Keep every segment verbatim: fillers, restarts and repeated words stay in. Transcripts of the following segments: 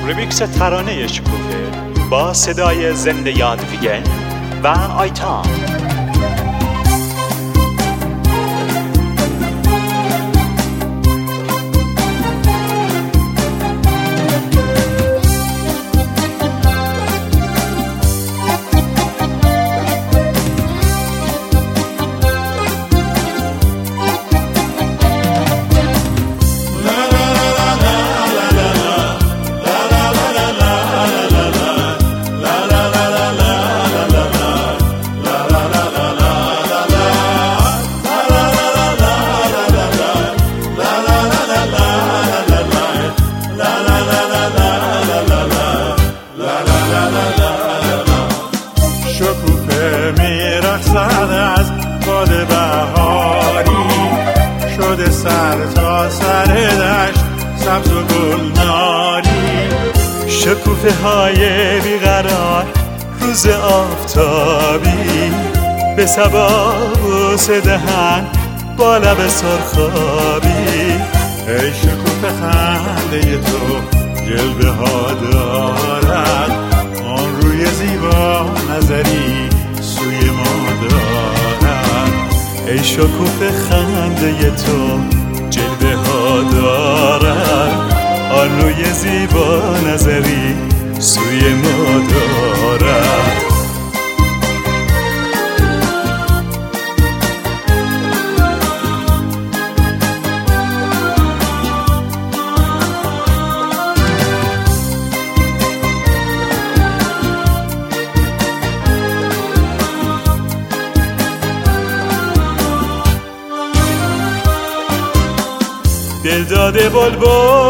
ریمیکس ترانه شکوفه با صدای زنده یادویگن و آیتام. شکوفه میرقصد از باد بهاری، شده سر تا سر دشت سبز و گلناری. شکوفه های بیقرار روز آفتابی، به صبا بوسه دهن با لب سرخابی. ای شکوفه خنده تو جلوه ها دارد، آن روی زیبا نظری سوی ما دارد. ای شکوفه خنده تو جلوه ها دارد، آن روی زیبا نظری سوی ما دارد. دل داده بلبل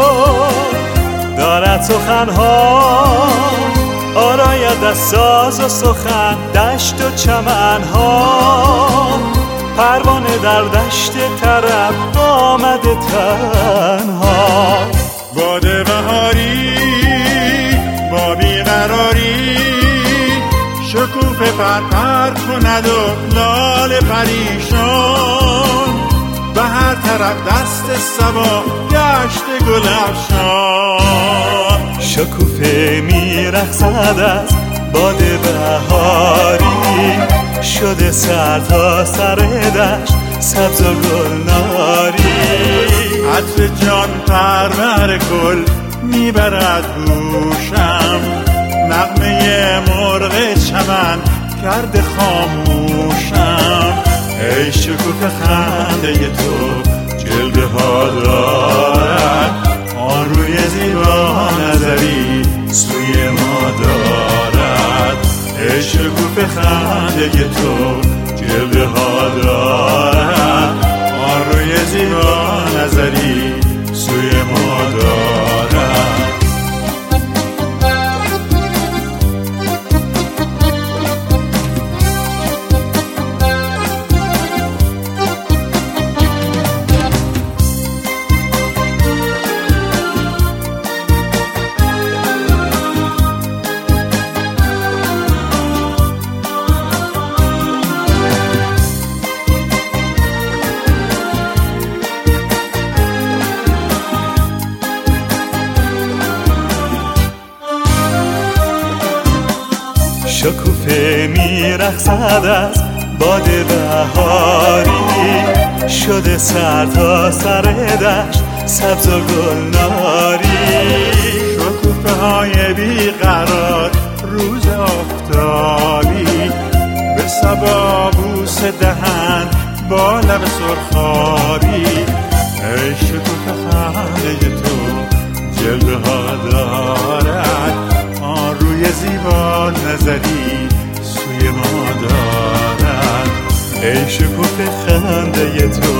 دارد سخنها، آراید از ساز و سخن دشت و چمنها. پروانه در دشت طرب آمده تنها. باد بهاری با بیقراری، شکوفه پرپر کند و لاله پریشان. به هر طرف دست صبا گشت گل افشان. شکوفه میرقصد از باد بهاری، شده سر تا سر دشت سبز و گلناری. عطر جان پرور گل میبرد گوشم، نغمه مرغ چمن کرده خاموشم. ای شکوفه خنده تو جلوه ها دارد، آن روی زیبا نظری سوی ما دارد. ای شکوفه خنده تو جلوه ها دارد، آن روی زیبا نظری سوی ما دارد. شکوفه میرقصد از باد بهاری، شده سر تا سر دشت سبز و گلناری. شکوفه های بیقرار روز آفتابی، به صبا بوسه دهن با لب سرخابی. ای شکوفه خنده تو جلوه ها دارد، آن روی زیبا نظری سوی ما دارد. ای شکوفه خنده تو